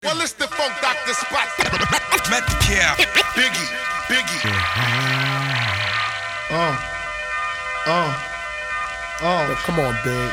Well, it's the Funk Doctor Spot. Met the cow. Biggie. Yo, come on, big.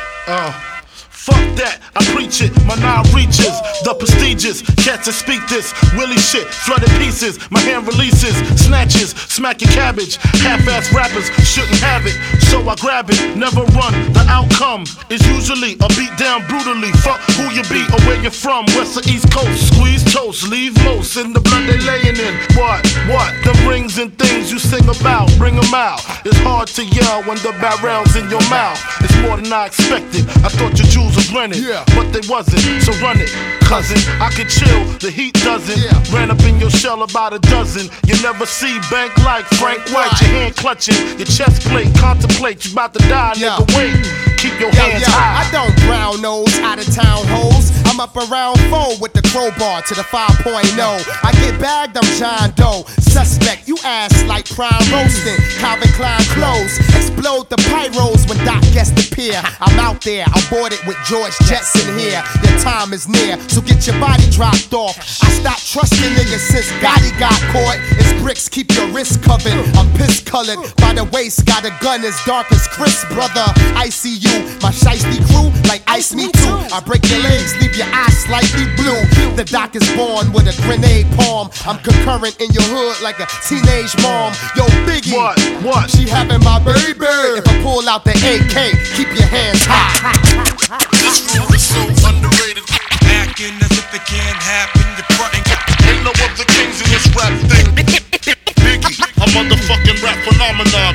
Fuck that, I preach it, my now reaches the prestigious, cats that speak this Willie shit, flooded pieces, my hand releases, snatches, smack your cabbage, half-ass rappers shouldn't have it, so I grab it, never run, the outcome is usually a beat down brutally, fuck who you be or where you're from, west or east coast, squeeze toast, leave most in the blood they laying in, what, them rings and things you sing about, bring them out, it's hard to yell when the barrel's in your mouth, it's more than I expected, I thought your jewels was rented, but they wasn't, so run it, cousin. I could chill, the heat doesn't. Ran up in your shell about a dozen. You never see bank like Frank White. Your hand clutching, your chest plate, contemplate. You about to die, nigga, wait. Keep your hands high. I don't brown nose, out of town hoes. I'm up around 4 with the crowbar to the 5.0. I get bagged, I'm John Doe. Suspect, you ass like prime roasting. Calvin Klein clothes. Explode the pyros when Doc gets the pier. I'm out there, I'm boarded with George Jetson here. Your time is near, so get your body dropped off. I stopped trusting niggas since Gotti got caught. It's bricks, keep your wrist covered. I'm piss colored by the waist, got a gun as dark as Chris, brother. ICU, my shiesty crew like ice me too. I break your legs, leave your eyes slightly blue. The Doc is born with a grenade palm. I'm concurrent in your hood like a teenage mom. Yo, Biggie, what? She having my baby. If I pull out the AK, keep your hands high. This rule is so underrated. Acting as if it can't happen. You're fronting. Ain't no other kings in this rap thing. Biggie, a motherfucking rap phenomenon.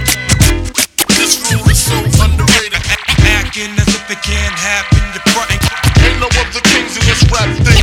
This rule is so underrated. Acting as if it can't happen. You're fronting. Ain't no other kings in this rap thing.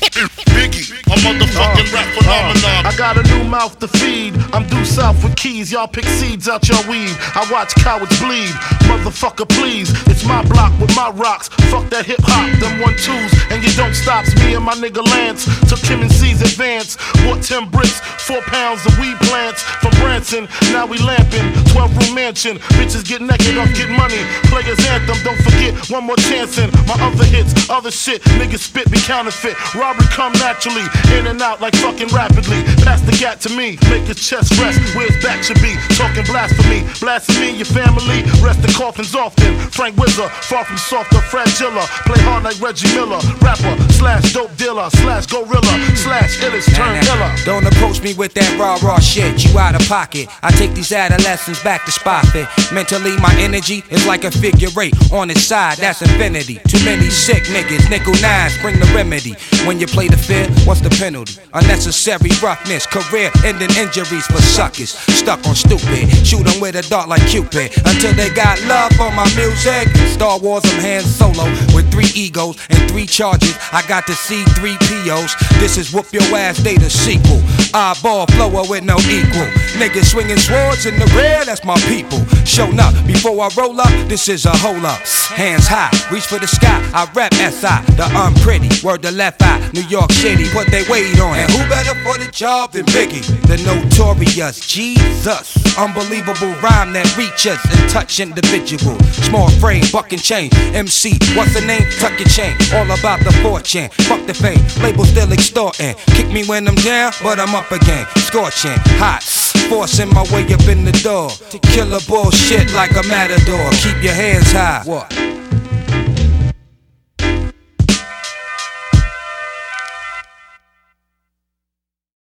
Biggie, a motherfucking rap phenomenon. I got a new mouth to feed. I'm due south with keys. Y'all pick seeds out your weed. I watch cowards bleed. Motherfucker, please. It's my block with my rocks. Fuck that hip hop, them 1-2s, and you don't stop. Me and my nigga Lance took him and C's advance. Bought 10 bricks, 4 pounds of weed plants from Branson. Now we lamping, 12-room mansion. Bitches get naked off get money. Players anthem, don't forget one more chance in my other hits, other shit. Niggas spit be counterfeit. Robbery come naturally, in and out like fucking rapidly. Pass the gat to me, make his chest rest where his back should be. Talking blasphemy, blasphemy your family. Rest in coffins often. Frank Wizard, far from softer, fragile. Play hard like Reggie Miller. Rapper, slash dope dealer, slash gorilla, slash illest turn iller. Don't approach me with that rah-rah shit, you out of pocket. I take these adolescents back to spot fit. Mentally, my energy is like a figure 8. On its side, that's infinity. Too many sick niggas, nickel nines, bring the remedy. When you play the field, what's the penalty? Unnecessary roughness, career-ending injuries for suckers. Stuck on stupid, shoot them with a dart like Cupid. Until they got love for my music. Star Wars, I'm Han Solo with 3 egos and 3 charges. I got to see 3 POs. This is Whoop Your Ass Day, the sequel. Eyeball flower with no equal. Niggas swinging swords in the rear, that's my people. Shown up before I roll up, this is a hole up. Hands high, reach for the sky. I rap SI, the unpretty. Word the left eye, New York City, put they weight on. And who better for the job than Biggie? The notorious Jesus. Unbelievable rhyme that reaches and touch individual. Small frame, buck and chain. MC, what's the name? Tuck your chain. All about the fortune. Fuck the fame. Label still extorting. Kick me when I'm down, but I'm up again. Scorching, hot. Forcing my way up in the door. To kill a bullshit like a matador. Keep your hands high. What?